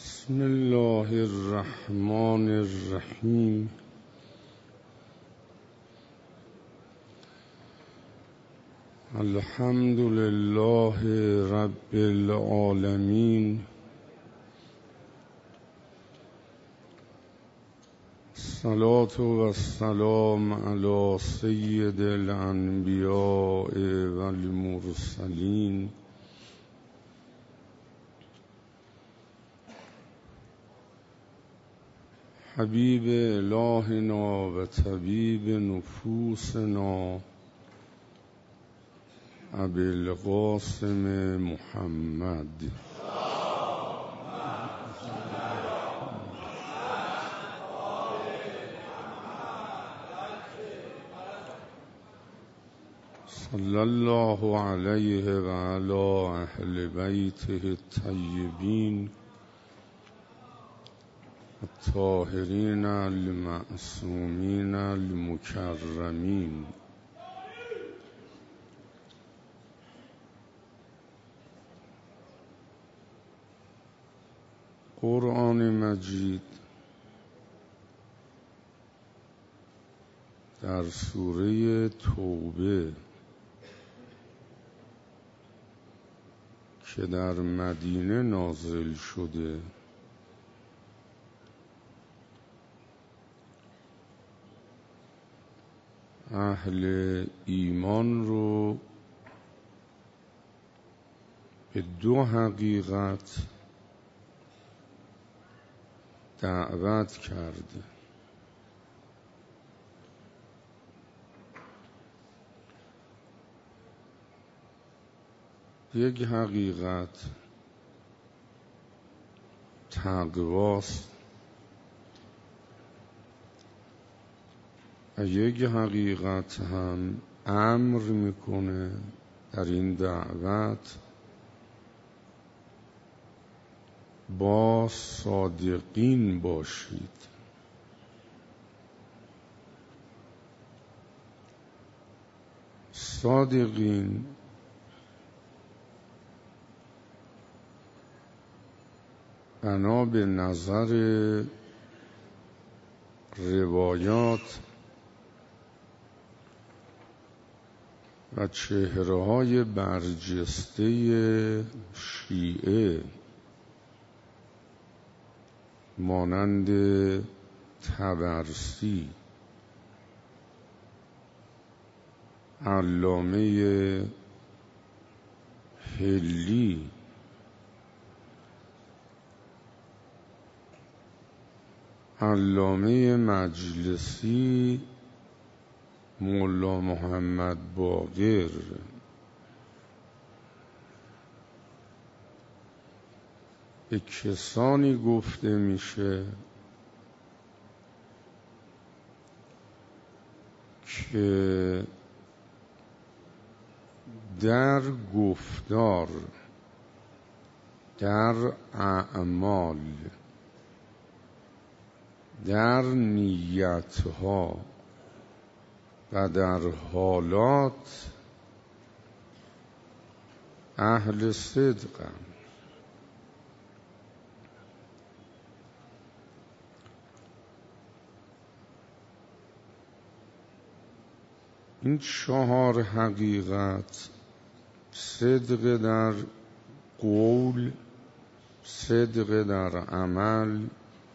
بسم الله الرحمن الرحیم. الحمد لله رب العالمین. الصلاة والسلام علی سید الانبیاء والمرسلین حبیب الهنا و طبیب نفوسنا ابی القاسم محمد صلی الله علیه و علی اهل بیته الطیبین الطاهرین المعصومین المکرمین. قرآن مجید در سوره توبه که در مدینه نازل شده اهل ایمان رو به دو حقیقت دعوت کرده. یک حقیقت تقواست و یک حقیقت هم امر میکنه در این دعوت با صادقین باشید. صادقین بنا به نظر روایات و چهره‌های برجسته شیعه مانند طبرسی، علامه حلی، علامه مجلسی، مولا محمد باقر، به کسانی گفته میشه که در گفتار، در اعمال، در نیتها و در حالات اهل صدقن. این چهار حقیقت، صدق در قول، صدق در عمل،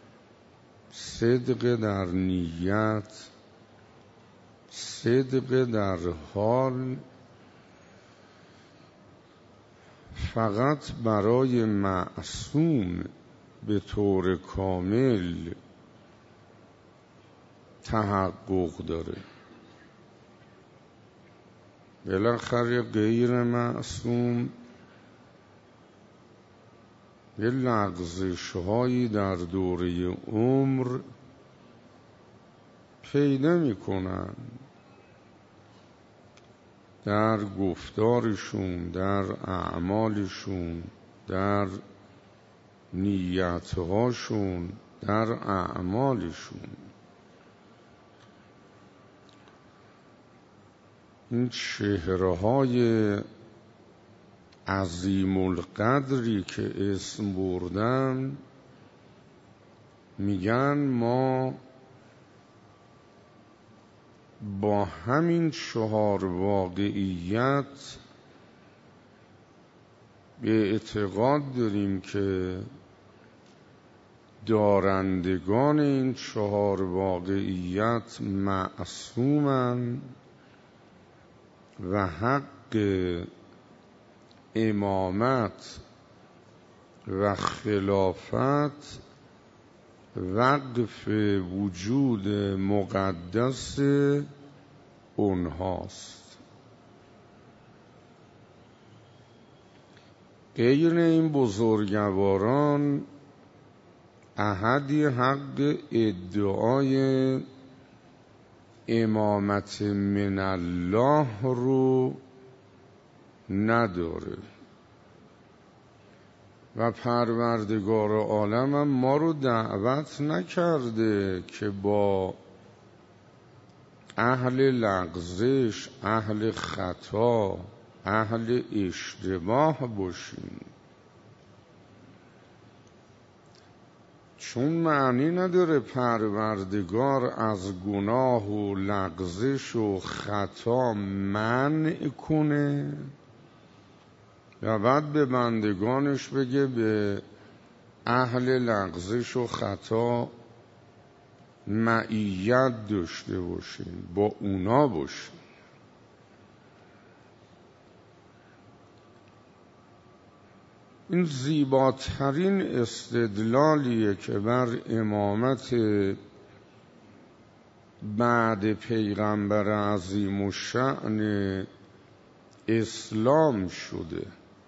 صدق در نیت، صدق در حال، فقط برای معصوم به طور کامل تحقق داره. بالاخره غیر معصوم یه لغزش‌هایی در دوره عمر پیدا میکنن، در گفتارشون، در اعمالشون، در نیتهاشون، در اعمالشون. این چهره‌های عظیم القدری که اسم بردم میگن ما با همین 4 واقعیت به اعتقاد داریم که دارندگان این 4 واقعیت معصومن و حق امامت و خلافت وقف وجود مقدس اونهاست. غیر این بزرگواران احدی حق ادعای امامت من الله رو نداره و پروردگار عالم هم ما رو دعوت نکرده که با اهل لغزش، اهل خطا، اهل اشتباه باشیم، چون معنی نداره پروردگار از گناه و لغزش و خطا منع کنه و بعد به بندگانش بگه به اهل لغزش و خطا معیت داشته باشین، با اونا باشین. این زیباترین استدلالیه که بر امامت بعد پیغمبر عظیم الشأن اسلام شده.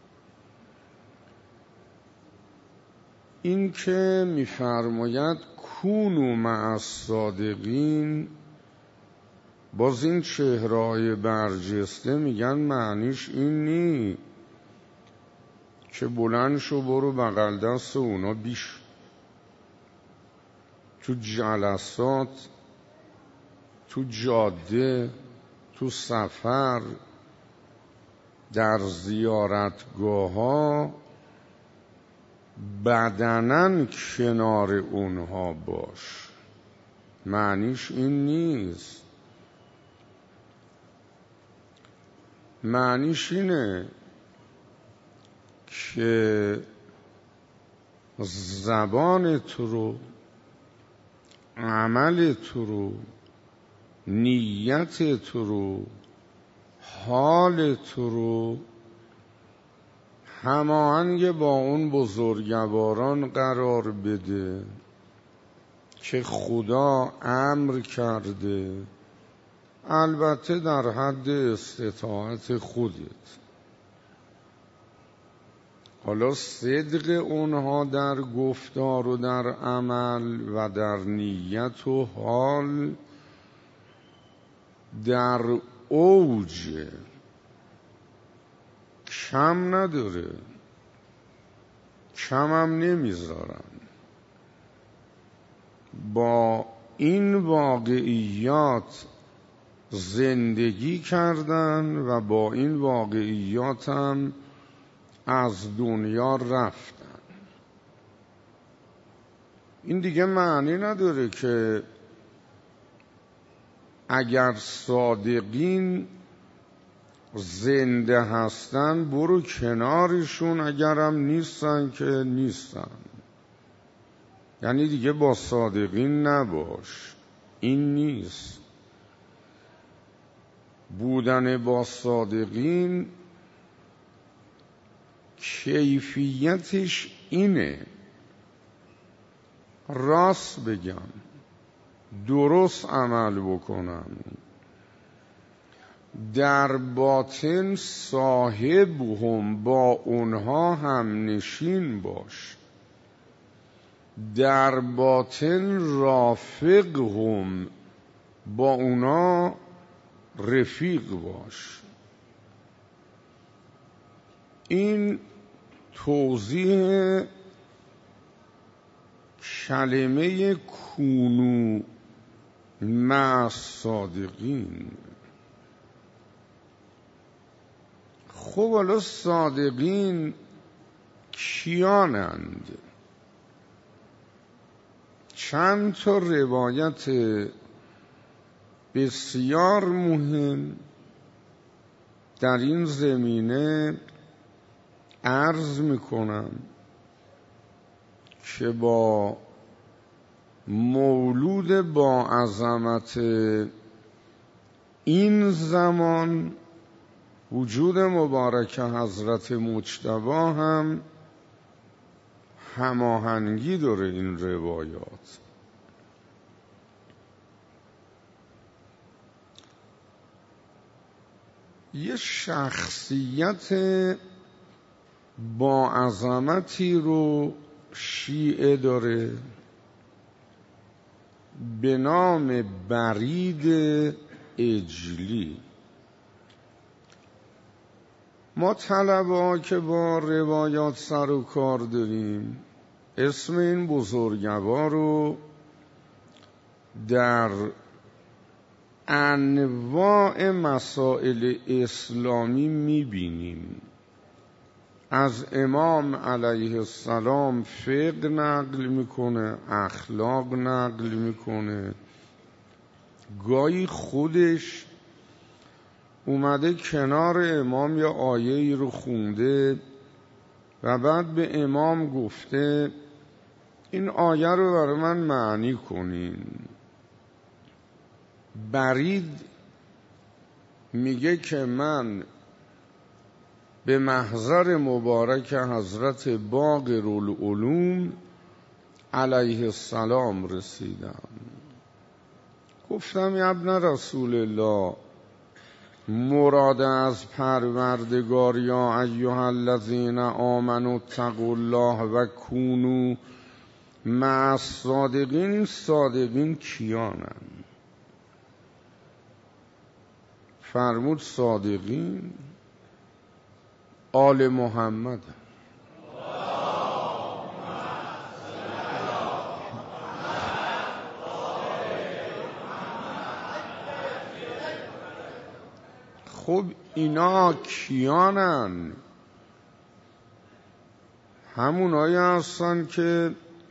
این که می‌فرماید کونوا مع الصادقین، باز این چهره‌های برجسته میگن معنیش این نی که بلند شو برو بغل دست اونا بیش تو جلسات، تو جاده، تو سفر، در زیارتگاه‌ها بدناً کنار اونها باش. معنیش این نیست. معنیش اینه که زبان تو رو، عمل تو رو، نیت تو رو، حال تو رو هماهنگ با اون بزرگواران قرار بده که خدا امر کرده، البته در حد استطاعت خودت. حالا صدق اونها در گفتار و در عمل و در نیت و حال در اوج کم نداره، کم هم نمیذارن. با این واقعیات زندگی کردن و با این واقعیات هم از دنیا رفتن. این دیگه معنی نداره که اگر صادقین زنده هستن برو کنارشون، اگرم نیستن که نیستن، یعنی دیگه با صادقین نباش. این نیست. بودن با صادقین کیفیتش اینه راست بگم، درست عمل بکنم، در باطن صاحب هم با اونها هم نشین باش، در باطن رافق هم با اونا رفیق باش. این توضیح کلمه کونوا مع الصادقین. خب حالا صادقین کیانند؟ چند تا روایت بسیار مهم در این زمینه عرض میکنم که با مولود با عظمت این زمان وجود مبارک حضرت مجتبی هم هماهنگی داره. این روایات یه شخصیت با عظمتی رو شیعه داره به نام برید عجلی. ما طلبه‌ها که با روایات سر و کار داریم اسم این بزرگوار رو در انواع مسائل اسلامی میبینیم. از امام علیه السلام فقه نقل میکنه، اخلاق نقل میکنه، گاهی خودش اومده کنار امام یا آیه ای رو خونده و بعد به امام گفته این آیه رو برای من معنی کنین. برید میگه که من به محضر مبارک حضرت باقر العلوم علیه السلام رسیدم. گفتم یا ابن رسول الله، مراد از پروردگار یا ایها الذین آمنوا اتقوا الله و کونوا مع الصادقین، این صادقین کیانن؟ فرمود صادقین آل محمد. خب اینا کیانن؟ همونایی هستن که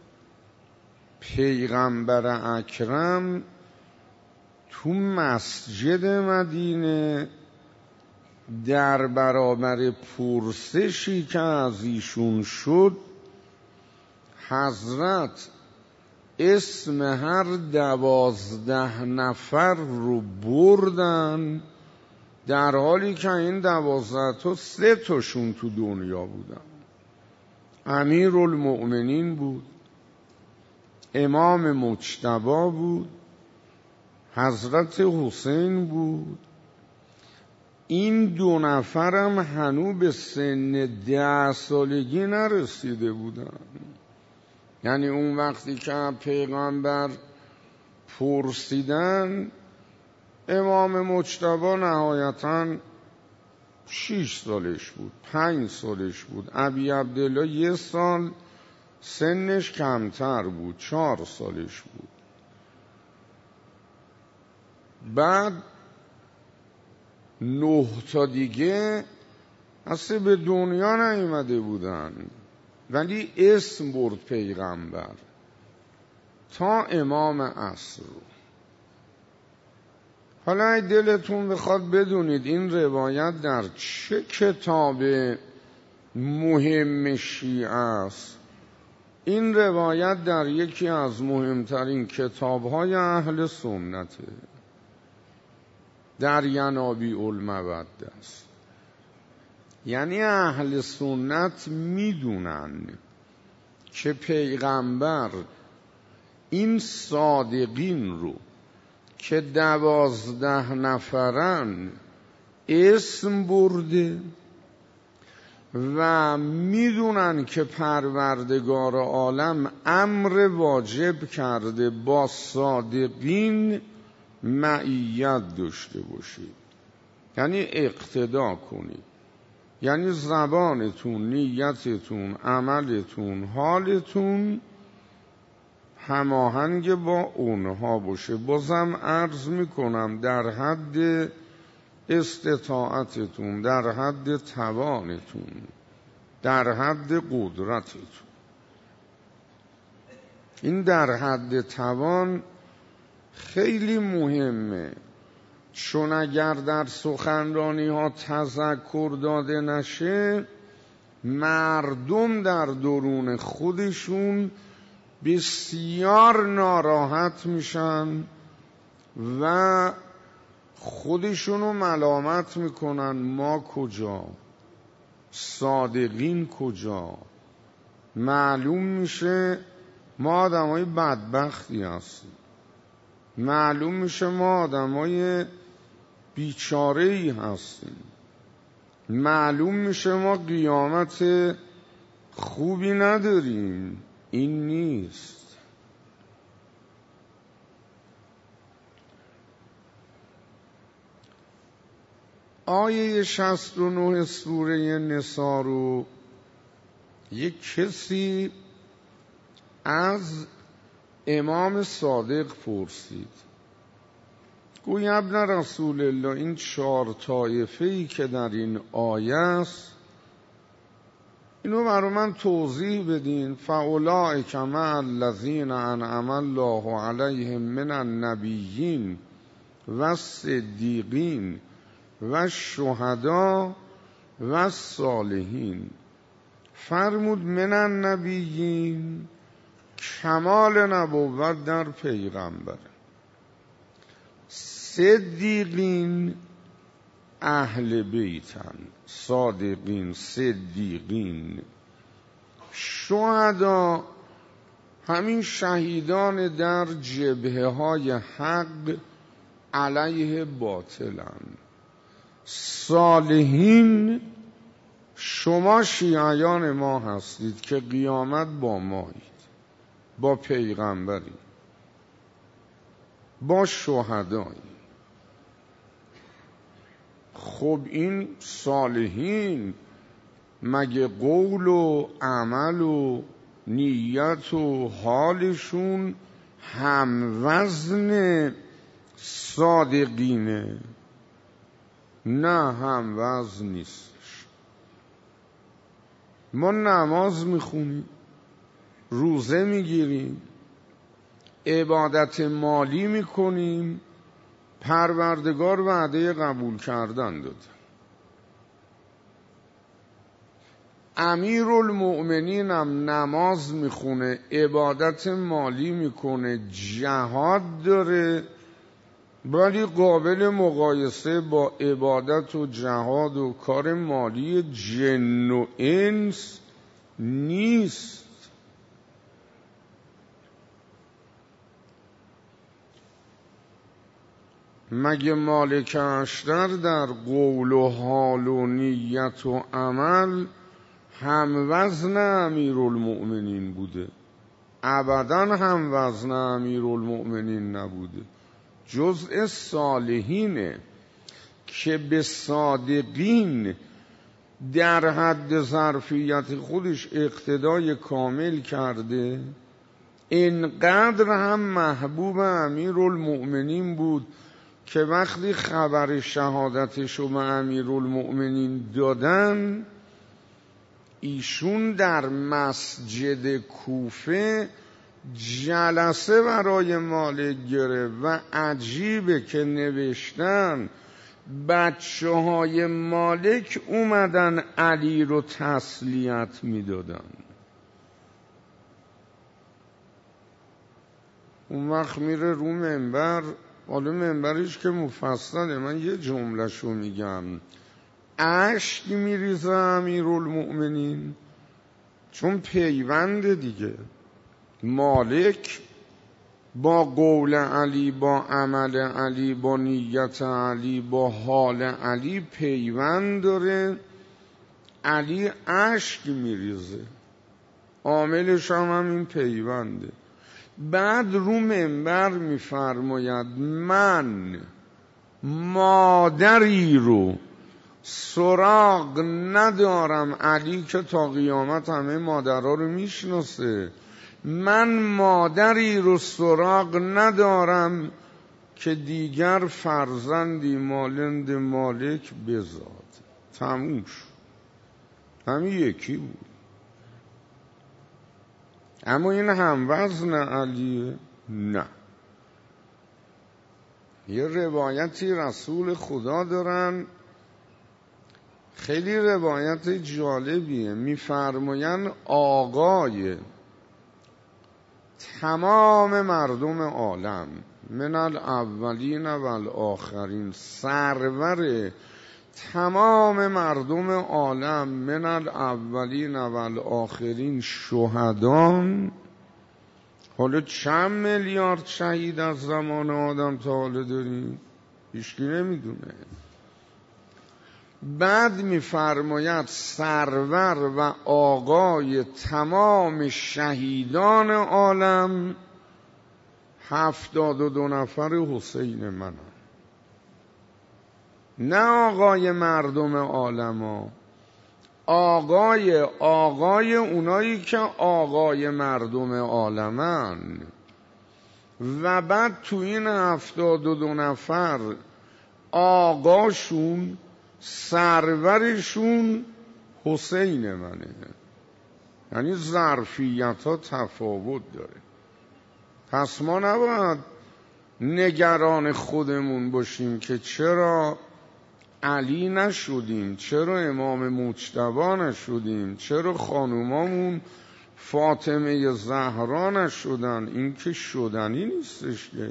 پیغمبر اکرم تو مسجد مدینه در برابر پرسشی که از ایشون شد حضرت اسم هر 12 نفر رو بردن، در حالی که این 12 تا 3 تاشون تو دنیا بودن. امیرالمؤمنین بود، امام مجتبی بود، حضرت حسین بود. این 2 نفرم هنوز به سن 10 سالگی نرسیده بودن. یعنی اون وقتی که پیغمبر پرسیدن، امام مجتبی نهایتاً 6 سالش بود، 5 سالش بود. ابی عبدالله 1 سال سنش کمتر بود، 4 سالش بود. بعد 9 تا دیگه اصلا به دنیا نیامده بودن، ولی اسم برد پیغمبر تا امام عصر. حالا اگه دلتون بخواد بدونید این روایت در چه کتاب مهم شیعه است، این روایت در یکی از مهمترین کتاب‌های اهل سنته، در ینابیع الموده است. یعنی اهل سنت میدونن که پیغمبر این صادقین رو که 12 نفرن اسم برده و میدونن که پروردگار عالم امر واجب کرده با صادقین معیت داشته باشید، یعنی اقتدا کنید، یعنی زبانتون، نیتتون، عملتون، حالتون هماهنگ با اونها باشه. بازم عرض میکنم در حد استطاعتتون، در حد توانتون، در حد قدرتتون. این در حد توان خیلی مهمه، چون اگر در سخنرانی ها تذکر داده نشه مردم در درون خودشون بسیار ناراحت میشن و خودشونو ملامت میکنن. ما کجا؟ صادقین کجا؟ معلوم میشه ما آدمای بدبختی هستیم، معلوم میشه ما آدمای بیچاره‌ای هستیم، معلوم میشه ما قیامت خوبی نداریم. این نیست. آیه 69 سوره نساء رو یک کسی از امام صادق پرسید، گوی ابن رسول الله این 4 طایفه‌ای که در این آیه است اینو برای من توضیح بدین. فاولئک مع الذین انعم الله علیهم من النبیین و الصدیقین و الشهداء و الصالحین. فرمود من النبیین کمال نبوت در پیغمبر، صدیقین اهل بیتن، صادقین صدیقین، شهدا همین شهیدان در جبهه های حق علیه باطلن، صالحین شما شیعیان ما هستید که قیامت با مایید، با پیغمبری، با شهدایی. خب این صالحین مگه قول و عمل و نیت و حالشون هموزن صادقینه؟ نه، هموزن نیستش. ما نماز میخونیم، روزه میگیریم، عبادت مالی میکنیم، پروردگار وعده قبول کردن داده. امیرالمؤمنین هم نماز میخونه، عبادت مالی میکنه، جهاد داره، ولی قابل مقایسه با عبادت و جهاد و کار مالی جن و انس نیست. مگه مالک اشتر در قول و حال و نیت و عمل هموزن امیرالمؤمنین بوده؟ ابداً هموزن امیرالمؤمنین نبوده. جزء صالحینه که به صادقین در حد ظرفیت خودش اقتدای کامل کرده. اینقدر هم محبوب امیرالمؤمنین بود که وقتی خبر شهادتش رو به امیرالمؤمنین دادن، ایشون در مسجد کوفه جلسه برای مالک گرفت و عجیبه که نوشتن بچه های مالک اومدن علی رو تسلیت میدادن. اون وقت میره رو منبر، حالا منبرش که مفصله، من یه جمله‌شو میگم، اشک میریزه امیرالمؤمنین، چون پیوند دیگه مالک با قول علی، با عمل علی، با نیت علی، با حال علی پیوند داره. علی اشک میریزه، عاملش هم این پیونده. بعد رو منبر میفرماید من مادری رو سراغ ندارم، علی که تا قیامت همه مادرها رو میشناسه، من مادری رو سراغ ندارم که دیگر فرزندی مانند مالک بزاد. تموم شد. همین یکی بود. اما این هم وزن علیه؟ نه. یه روایتی رسول خدا دارن، خیلی روایت جالبیه. میفرماین آقای تمام مردم عالم، من الاولین و الاخرین، سرور تمام مردم عالم، من الاولین و الاخرین، شهدان. حالا چند میلیارد شهید از زمان آدم تا حالا داریم؟ هیچکی نمیدونه. بعد میفرماید سرور و آقای تمام شهیدان عالم 72 نفر حسین منم. نه آقای مردم عالم ها، آقای اونایی که آقای مردم عالمن. و بعد تو این 72 نفر آقاشون، سرورشون حسین منه. یعنی ظرفیت ها تفاوت داره. پس ما نباید نگران خودمون باشیم که چرا علی نشدیم، چرا امام مجتبی نشدیم، چرا خانومامون فاطمه زهرا نشدن. این که شدنی نیستش که.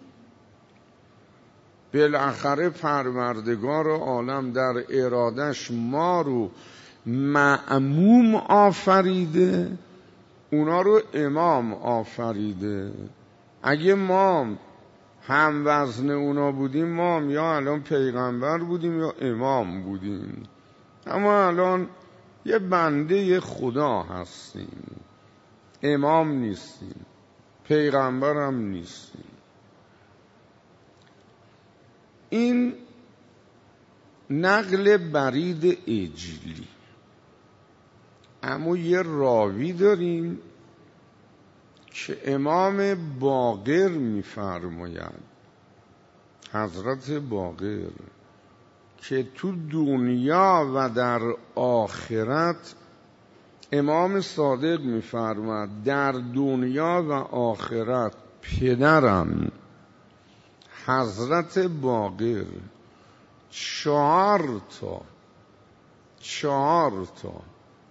بالاخره پروردگار عالم در ارادش ما رو مأموم آفریده، اونا رو امام آفریده. اگه ما هم وزن اونا بودیم، ما هم یا الان پیغمبر بودیم یا امام بودیم. اما الان یه بنده خدا هستیم، امام نیستیم، پیغمبر هم نیستیم. این نقل برید اجلی. اما یه راوی داریم که امام باقر میفرماید، حضرت باقر، که تو دنیا و در آخرت، امام صادق میفرماید در دنیا و آخرت پدرم حضرت باقر 4 تا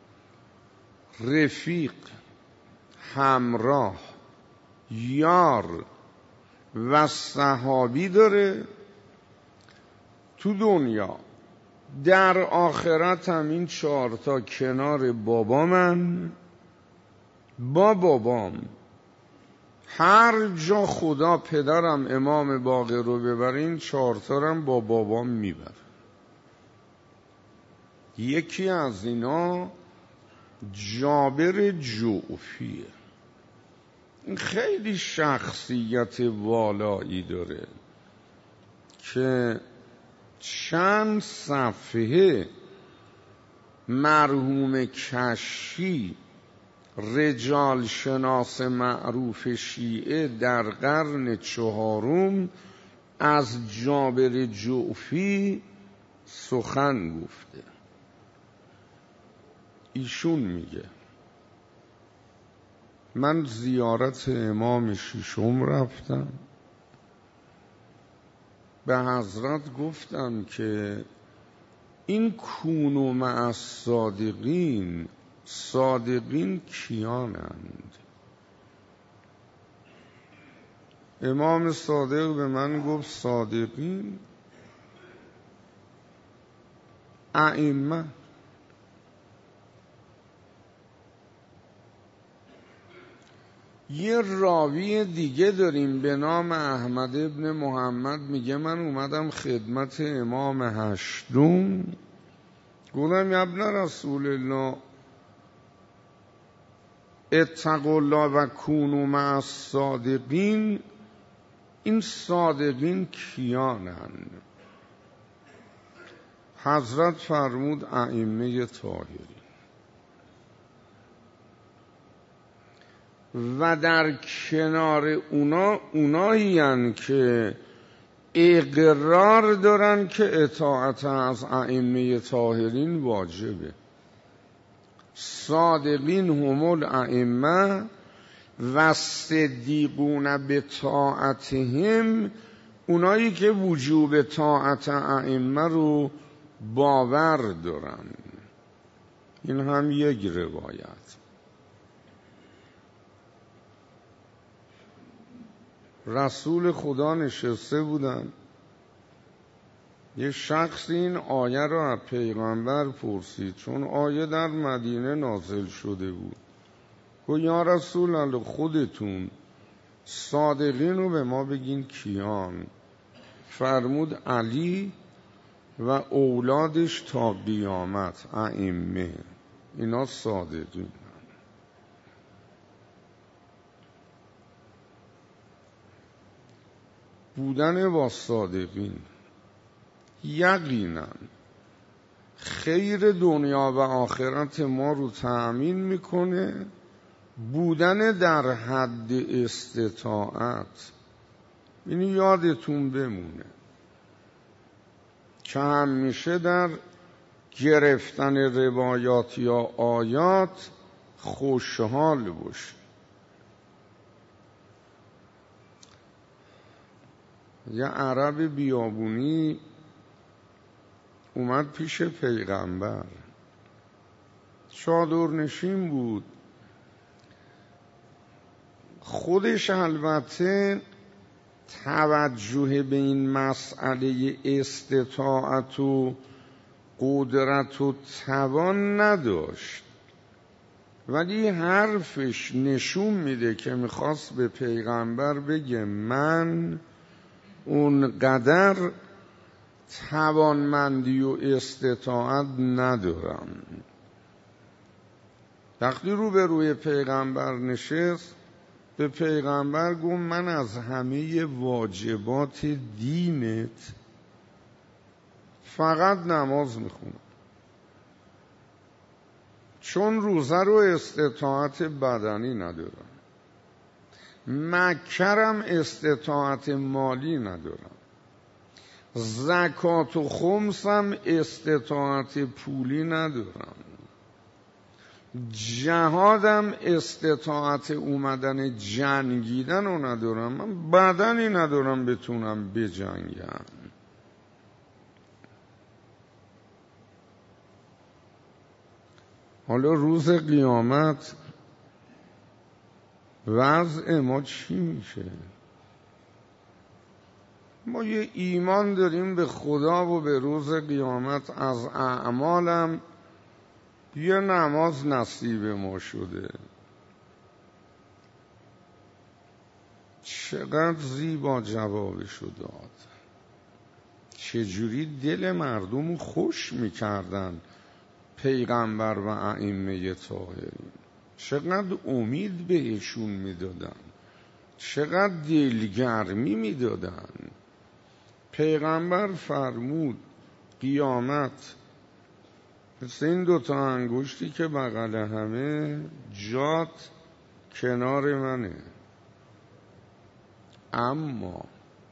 رفیق، همراه، یار و صحابی داره تو دنیا. در آخرت هم این 4 تا کنار بابامن، با بابام. هر جا خدا پدرم امام باقر رو ببرین، 4 تا هم با بابام میبر. یکی از اینا جابر جعفیه. این خیلی شخصیت والایی داره که چند صفحه مرحوم کشفی، رجال شناس معروف شیعه در قرن 4، از جابر جعفی سخن گفته. ایشون میگه من زیارت امام ششم رفتم، به حضرت گفتم که این کونوا مع الصادقین، صادقین کیانند؟ امام صادق به من گفت صادقین ائمه. یه راوی دیگه داریم به نام احمد ابن محمد، میگه من اومدم خدمت امام هشتم، گفتم یا ابن رسول الله اتقوا الله و کونوا مع الصادقین. این صادقین کیانند؟ حضرت فرمود ائمه طاهرین. و در کنار اونایین که اقرار دارن که اطاعت از ائمه طاهرین واجبه. صادقین هم الائمه و صدیقون به طاعتهم، اونایی که وجوب طاعت ائمه رو باور دارن. این هم یک روایت. رسول خدا نشسته بودن، یه شخصی این آیه رو از پیغمبر پرسید، چون آیه در مدینه نازل شده بود. گفت یا رسول الله خودتون صادقین رو به ما بگین کیان؟ فرمود علی و اولادش تا قیامت، ائمه، اینا صادقین. بودن با صادقین یقینا خیر دنیا و آخرت ما رو تأمین میکنه. بودن در حد استطاعت، اینو یادتون بمونه که همیشه در گرفتن روایات یا آیات خوشحال باشه. یه عرب بیابونی اومد پیش پیغمبر، چادرنشین بود. خودش البته توجه به این مسئله استطاعت و قدرت و توان نداشت، ولی حرفش نشون میده که میخواست به پیغمبر بگه من اونقدر توانمندی و استطاعت ندارم. وقتی روبروی پیغمبر نشست، به پیغمبر گفت من از همه واجبات دینت فقط نماز میخونم، چون روزه رو استطاعت بدنی ندارم، مکرم استطاعت مالی ندارم، زکات و خمسم استطاعت پولی ندارم، جهادم استطاعت اومدن جنگیدن رو ندارم، من بدنی ندارم بتونم بجنگم. حالا روز قیامت وضع ما چی میشه؟ ما یه ایمان داریم به خدا و به روز قیامت، از اعمالم یه نماز نصیب ما شده. چقدر زیبا جوابشو داد، چجوری دل مردم خوش میکردن پیغمبر و ائمه طاهرین، چقدر امید بهشون میدادن، چقدر دلگرمی میدادن. پیغمبر فرمود قیامت مثل این دوتا انگشتی که بغل همه، جات کنار منه، اما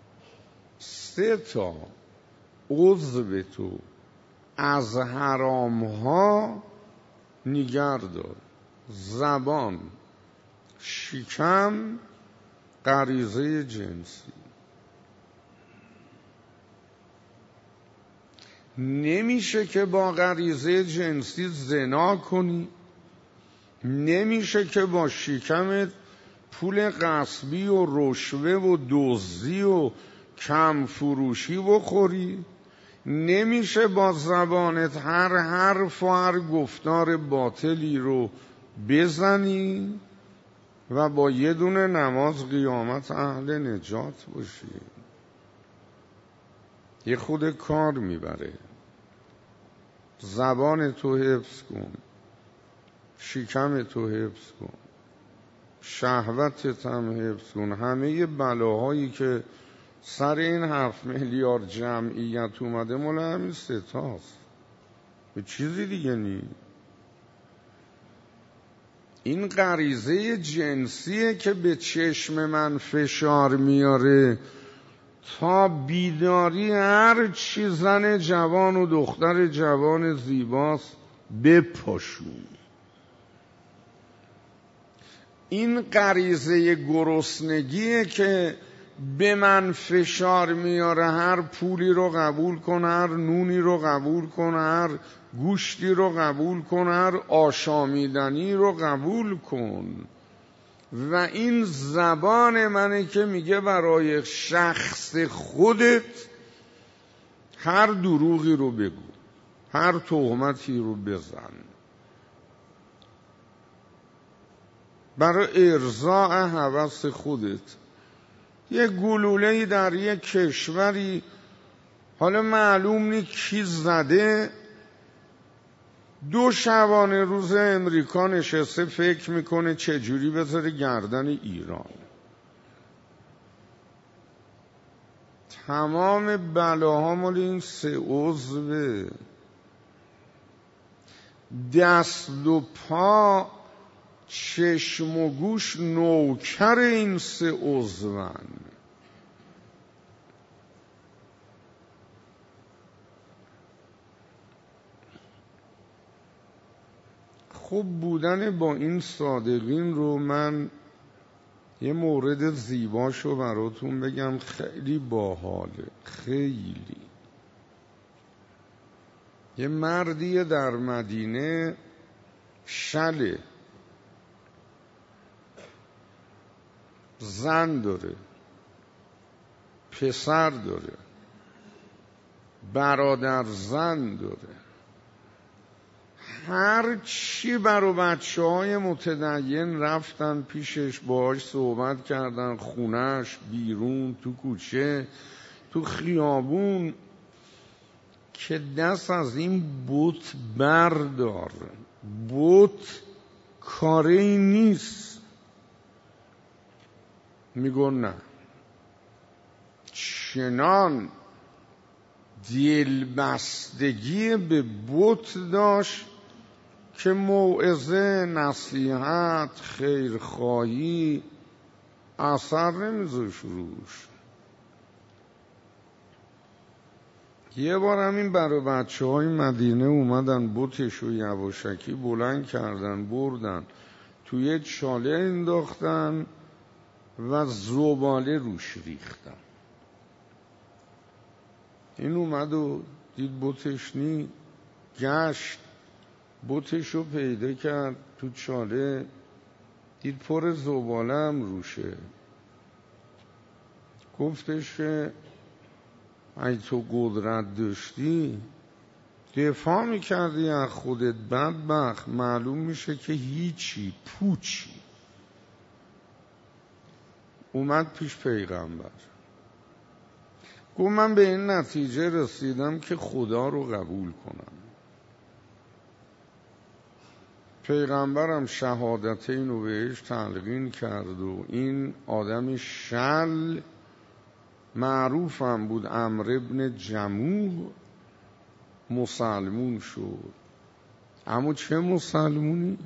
3 عضو تو از حرام ها نگه دار: زبان، شکم، غریزه جنسی. نمیشه که با غریزه جنسی زنا کنی، نمیشه که با شکمت پول غصبی و رشوه و دزدی و کم فروشی بخوری، نمیشه با زبانت هر حرف و هر گفتار باطلی رو بزنی و با یه دونه نماز قیامت اهل نجات باشی. یه خود کار میبره. زبان تو حفظ کن، شکم تو حفظ کن، شهوتت هم حفظ کن. همه بلاهایی که سر این 7 میلیارد جمعیت اومده مال همین 3 تاست، به چیزی دیگه نی. این غریزه جنسیه که به چشم من فشار میاره تا بیداری هر چی زن جوان و دختر جوان زیباست بپاشون. این غریزه گرسنگیه که به من فشار میاره هر پولی رو قبول کن، هر نونی رو قبول کن، هر گوشتی رو قبول کن، هر آشامیدنی رو قبول کن. و این زبان منه که میگه برای شخص خودت هر دروغی رو بگو، هر تهمتی رو بزن، برای ارضاء هوس خودت. یه گلوله‌ای در یه کشوری، حالا معلوم نی کی زده، 2 شبانه روز امریکا نشسته فکر میکنه چجوری بذاره گردن ایران. تمام بلاها مال این 3 عضوه. دست و پا، چشم و گوش نوکر این 3 عضوان. خوب بودن با این صادقین رو من یه مورد زیباشو براتون بگم، خیلی باحاله. خیلی یه مردیه در مدینه، شله، زن داره، پسر داره، برادر زن داره، هر چی برای بچه‌های متدین رفتن پیشش، باهاش صحبت کردن، خونش، بیرون، تو کوچه، تو خیابون، که دست از این بت بردار. بت کاری نیست. میگن نه. چنان دلبستگی به بت داشت که موعظه، نصیحت، خیرخواهی اثر نمیذاشت روش. یه بار همین برای بچه‌های مدینه اومدن بتشو یواشکی بلند کردن، بردن توی چاله انداختن و زباله روش ریختن. این اومد و دید بتش نی، گشت بتشو پیدا کرد تو چاله، دید پر زباله هم روشه. گفتش که ای تو قدرت داشتی دفاع میکردی از خودت، بدبخت معلوم میشه که هیچی، پوچی. اومد پیش پیغمبر، گفت من به این نتیجه رسیدم که خدا رو قبول کنم. پیغمبرم شهادتین رو بهش تلقین کرد و این آدم شل، معروفم بود عمرو ابن جموح، مسلمون شد. اما چه مسلمونی؟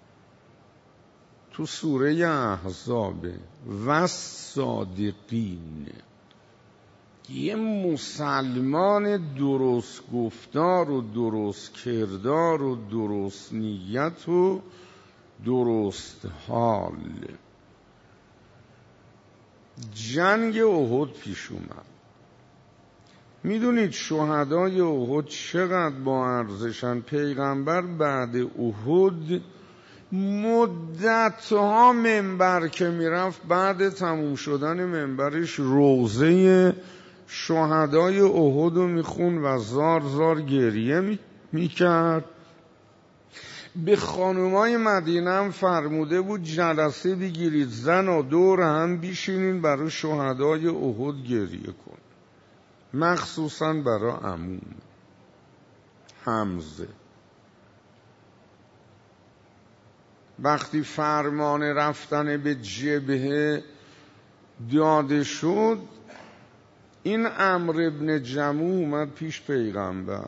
تو سوره احزاب و صادقین، یه مسلمان درست گفتار و درست کردار و درست نیت و درست حال. جنگ احد پیش اومد. میدونید شهدای احد چقدر با ارزشن؟ پیغمبر بعد احد مدتها منبر که میرفت، بعد تموم شدن منبرش روضه شهدای احد رو میخون و زار زار گریه میکرد. به خانومای مدینه هم فرموده بود جلسه بگیرید، زن و دور هم بیشینین برای شهدای احد گریه کن، مخصوصا برای عموم حمزه. وقتی فرمان رفتن به جبهه داده شد، این عمرو ابن جموح اومد پیش پیغمبر،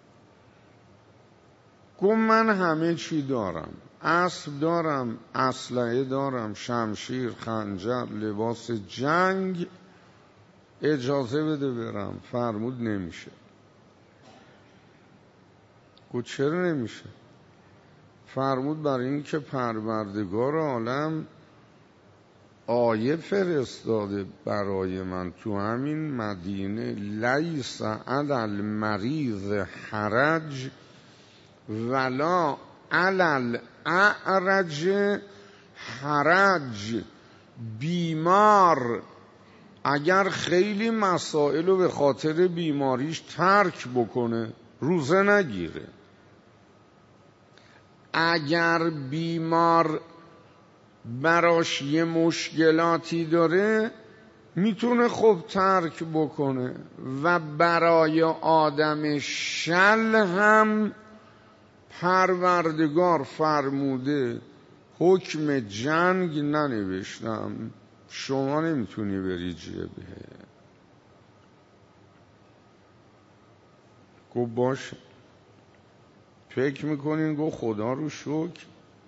گفت من همه چی دارم، اسب دارم، اسلحه دارم، شمشیر، خنجر، لباس جنگ، اجازه بده برم. فرمود نمیشه. گفت چرا نمیشه؟ فرمود برای این که پروردگار عالم آیه فرستاده برای من تو همین مدینه، لیس علی المریض حرج ولا علی الاعرج حرج. بیمار اگر خیلی مسائل رو به خاطر بیماریش ترک بکنه روزه نگیره. اگر بیمار براش یه مشکلاتی داره میتونه خب ترک بکنه. و برای آدم شل هم پروردگار فرموده حکم جنگ ننوشتم، شما نمیتونی بری جبهه. گفت باشه. فکر میکنین گفت خدا رو شکر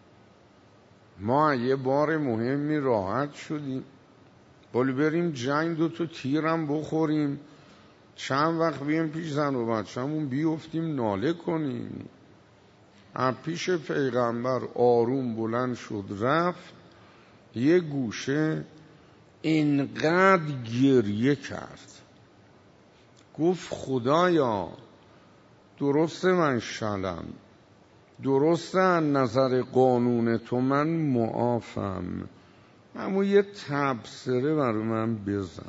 ما یه بار مهمی راحت شدیم، ولی بریم جنگ 2 تیرم بخوریم، چند وقت بیم پیش زن و بچه‌مون بیفتیم ناله کنیم. از پیش پیغمبر آروم بلند شد رفت یه گوشه، اینقدر گریه کرد، گفت خدایا درسته من شلم، درسته از نظر قانون تو من معافم، اما یه تبصره برای من بزن،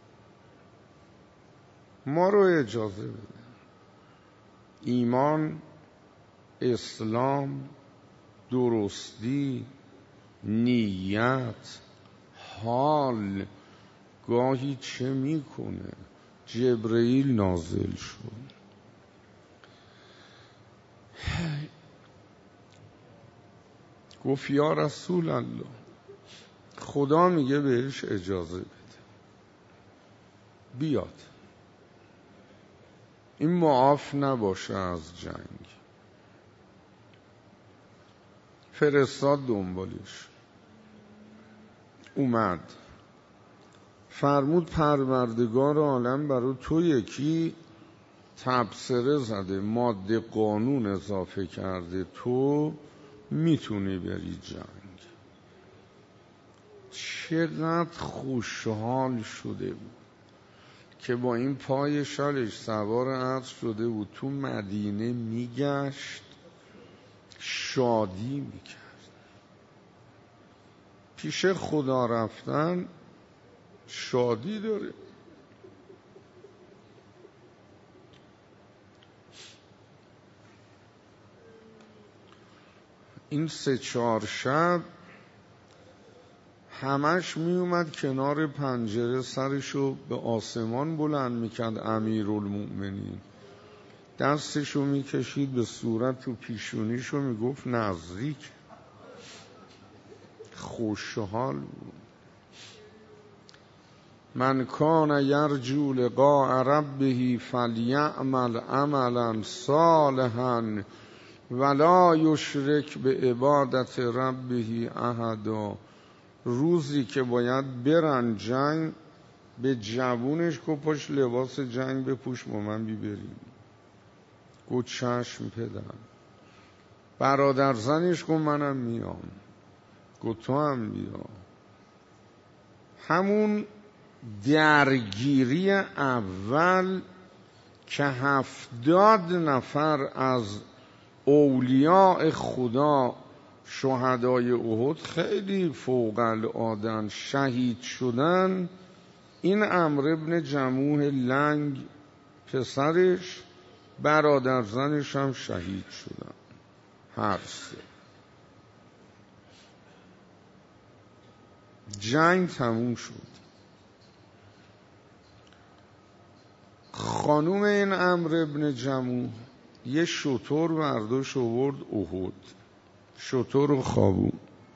ما رو اجازه بده. ایمان، اسلام، درستی، نیت، حال گاهی چه میکنه؟ جبرئیل نازل شد. گفت یا رسول الله خدا میگه بهش اجازه بده بیاد، این معاف نباشه از جنگ. فرستاد دنبالش، اومد فرمود پروردگار عالم برای تو یکی تبصره زده، ماده قانون اضافه کرده، تو میتونی بری جنگ. چقدر خوشحال شده بود که با این پای شالش سوار اسب شده بود، تو مدینه میگشت شادی میکرد. پیش خدا رفتن شادی داره. این 3-4 شب همش می اومد کنار پنجره سرشو به آسمان بلند میکرد امیرالمؤمنین، دستشو میکشید به صورت و پیشونیشو میگفت نزدیک. خوشحال بود. من کان یرجو لقاء ربه فلیعمل عملا صالحا ولا یشرک به عبادت ربه احدا. روزی که باید برن جنگ به جوونش گفت پاش لباس جنگ بپوش با من بیبریم. گفت چشم پدر. برادر زنش گفت منم میام. گفت تو هم بیا. همون درگیری اول که 70 نفر از اولیاء خدا شهدای احد خیلی فوق العاده شهید شدن، این عمرو بن جموح لنگ پسرش برادر زنش هم شهید شدن، هر سه. جنگ تموم شد. خانوم این عمرو بن جموح یه شتر برداشت آورد احد، شتر رو خوابون.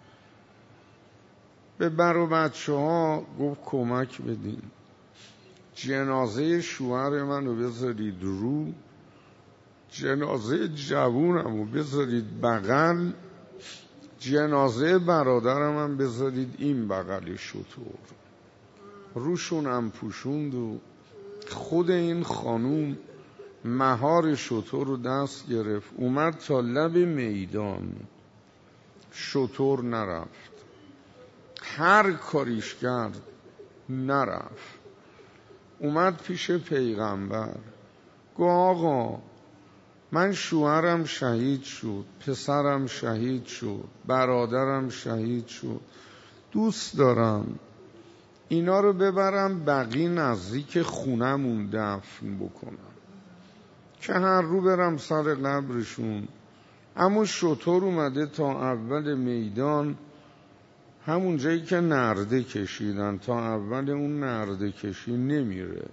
به بر و بچه ها گفت کمک بدین، جنازه شوهر من رو بذارید رو، جنازه جوونم رو بذارید بغل، جنازه برادرم هم بذارید این بغل شتر. روشون هم پوشوند و خود این خانوم مهار شتر رو دست گرفت، اومد تا لب میدان. شتر نرفت. هر کاریش کرد نرفت. اومد پیش پیغمبر، گفت آقا من شوهرم شهید شد، پسرم شهید شد، برادرم شهید شد، دوست دارم اینا رو ببرم بقی نزدیک خونمون دفن بکنم که هر رو برم سر قبرشون. اما شطور اومده تا اول میدان، همون جایی که نرده کشیدن، تا اول اون نرده کشی نمیره.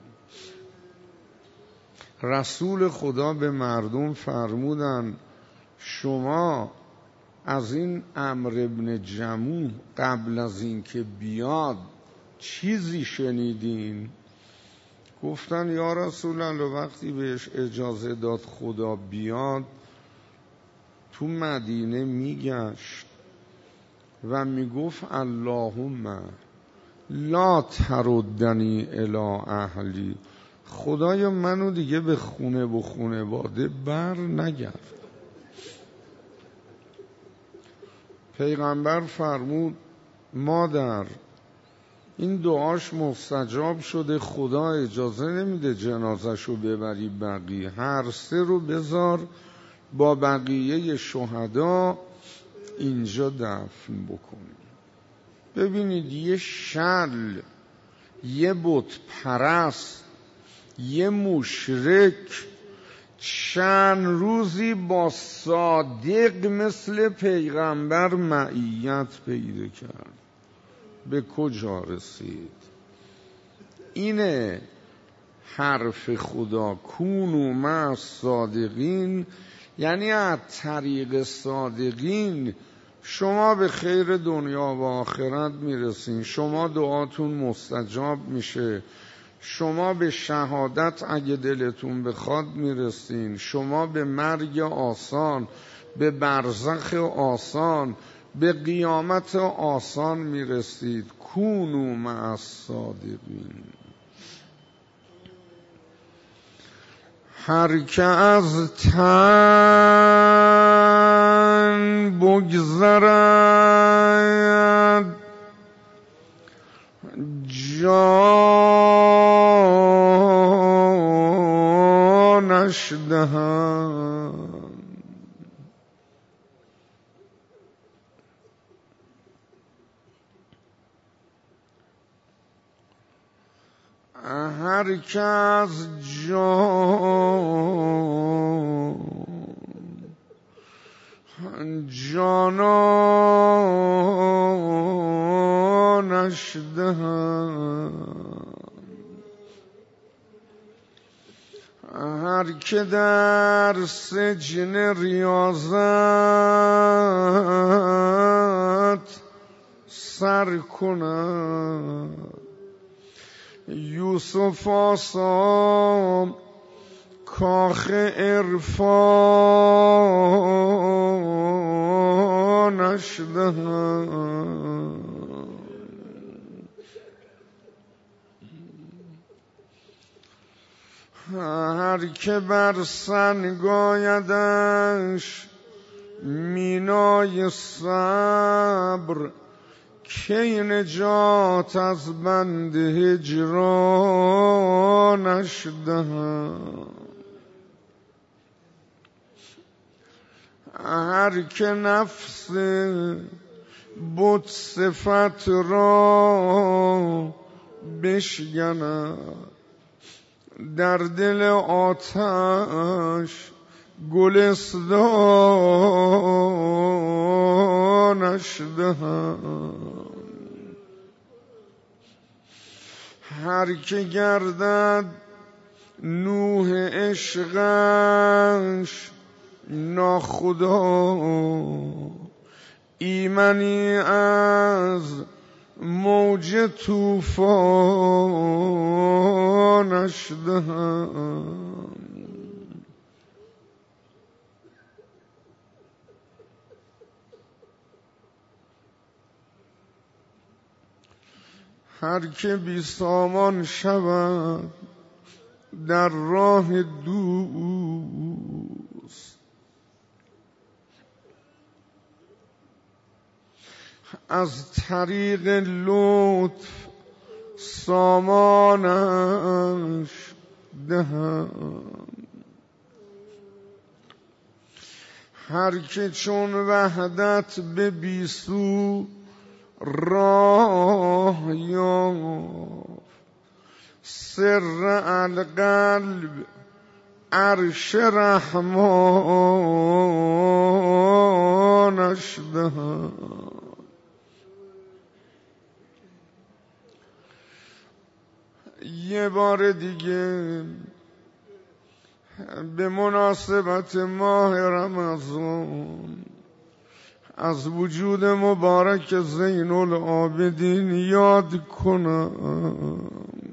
رسول خدا به مردم فرمودن شما از این عمرو بن جموح قبل از این که بیاد چیزی شنیدین؟ گفتن یا رسول الله وقتی بهش اجازه داد خدا بیاد تو مدینه میگشت و میگفت اللهم لا تردنی الی اهلی، خدایا منو دیگه به خونه و خانواده بر نگرد. پیغمبر فرمود مادر این دعاش مستجاب شده، خدا اجازه نمیده جنازه‌شو ببری بقیه، هر سه رو بذار با بقیه شهدا اینجا دفن بکنی. ببینید یه شل، یه بت پرست، یه مشرک چند روزی با صادق مثل پیغمبر معیت پیدا کرد. به کجا رسید؟ اینه حرف خدا کونوا مع الصادقین، یعنی از طریق صادقین شما به خیر دنیا و آخرت میرسین، شما دعاتون مستجاب میشه، شما به شهادت اگه دلتون بخواد میرسین، شما به مرگ آسان، به برزخ آسان، به قیامت آسان میرسید. کونوا مع الصادقین. هر که از تن بگذرد جانش دهد. هر که از جانانش دهد، هر که در سجن ریاضت سر کند، یوسف آسام کاخ عرفانش دهد. هر که بر سنگ آیدش مینای صبر، کی نجات از بند هجرانش دهد. هر که نفس بت صفت را بشکند، در دل آتش گلستانش دهد. هر که گردد نوح عشقش ناخدا، ایمنی از موج طوفانش دهد. هر که بی سامان شود در راه دوست، از طریق لطف سامانش دهم. هر که چون وحدت به بیسو راه یافت، سر القلب عرش رحمانش دهم. یه بار دیگه به مناسبت ماه رمضان از وجود مبارک زین العابدین یاد کنم.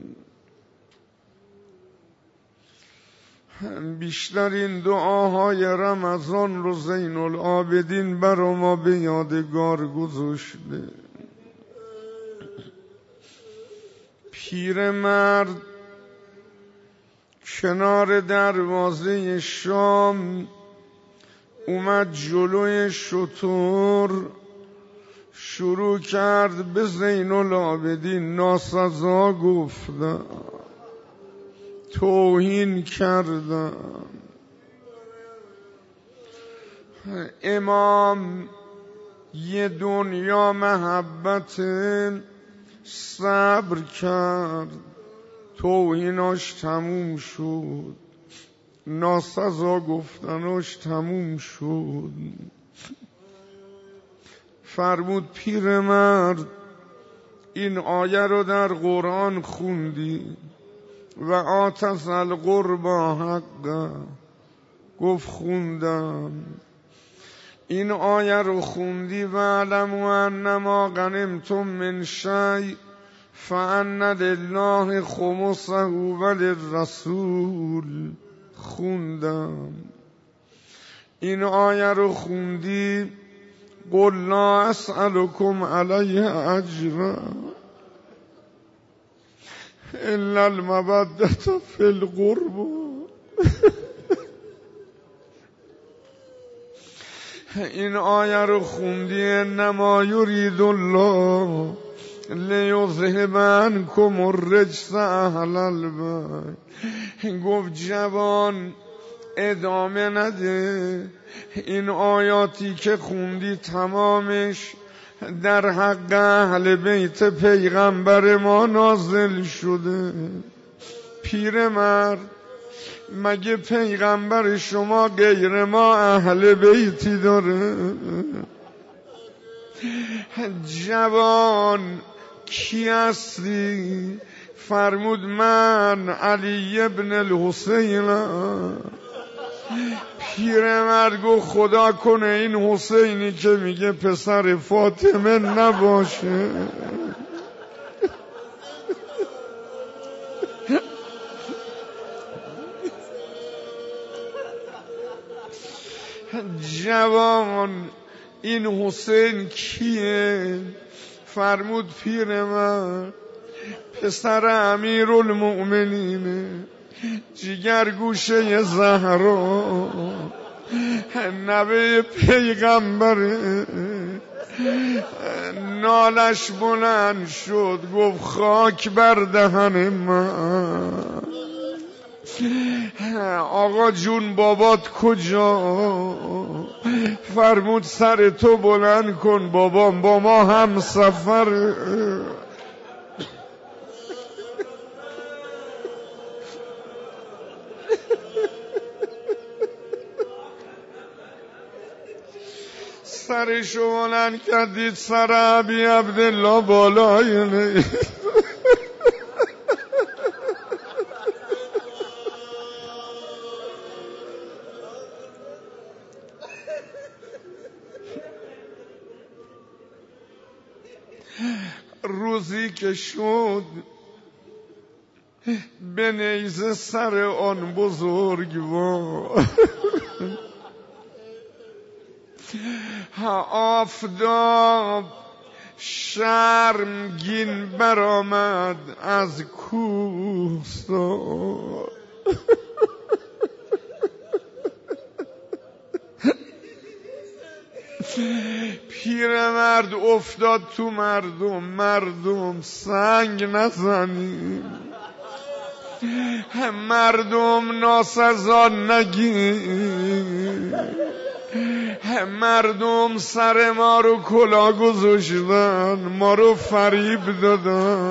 بیشترین دعاهای رمضان رو زین العابدین برا ما به یادگار گذاشته. پیرمرد کنار دروازه شام اومد جلوی شتر، شروع کرد به زین العابدین ناسزا گفتن، توهین کردن. امام یه دنیا محبت صبر کرد، توهیناش تموم شد، ناسزا گفتناش تموم شد. فرمود پیرمرد این آیه رو در قرآن خوندی و آتز القربا حقا؟ گفت خوندم. این آیه رو خوندی و علموا انما غنمتم من شیء فان لله خمسه وللرسول؟ خوندم. این آیه رو خوندی قل لا اسألكم علیه اجرا الا المودة فی القربى. این آیه رو خوندی انما یرید الله لیذهب عنکم الرجس اهل البیت. گفت جوان ادامه نده، این آیاتی که خوندی تمامش در حق اهل بیت پیغمبر ما نازل شده. پیرمرد مگه پیغمبر شما غیر ما اهل بیتی داره؟ جوان کی هستی؟ فرمود من علی ابن الحسین. پیرمرد گفت خدا کنه این حسینی که میگه پسر فاطمه نباشه. جوان این حسین کیه؟ فرمود پیرمرد پسر امیرالمؤمنینه، جگرگوشه زهرا، نوه پیغمبره. نالش بلند شد گفت خاک بر دهن من. آقا جون بابات کجا؟ فرمود سر تو بلند کن، بابام با ما هم سفر. سرشو بلند کردید سر ابی عبدالله بالای نی. روزی که شد به نیزه سر آن بزرگوار، آفتاب شرمگین برآمد از کوهسار. پیرمرد افتاد تو مردم سنگ نزنی، مردم ناسزا نگی، مردم سر ما رو کلا گذاشتن، ما رو فریب دادن،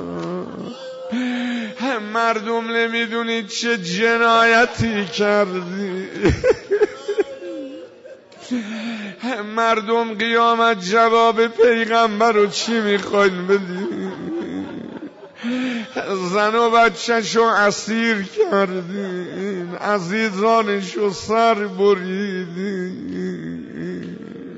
مردم نمیدونید چه جنایتی کردی. مردم قیامت جواب پیغمبر رو چی میخواین بدی؟ زن و بچه‌شو اسیر کردین، عزیزانشو سر بریدین.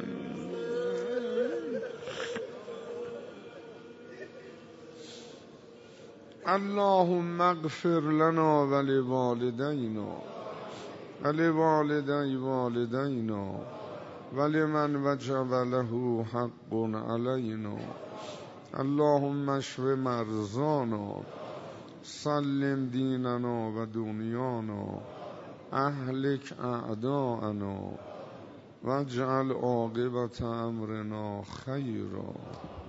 اللهم اغفر لنا ولوالدینا ولوالدینا ولمن وجب له حق علینا. اللهم اشف مرضانا سلم دیننا و دنیانا اهلک اعداءنا واجعل عاقبت امرنا خیرا.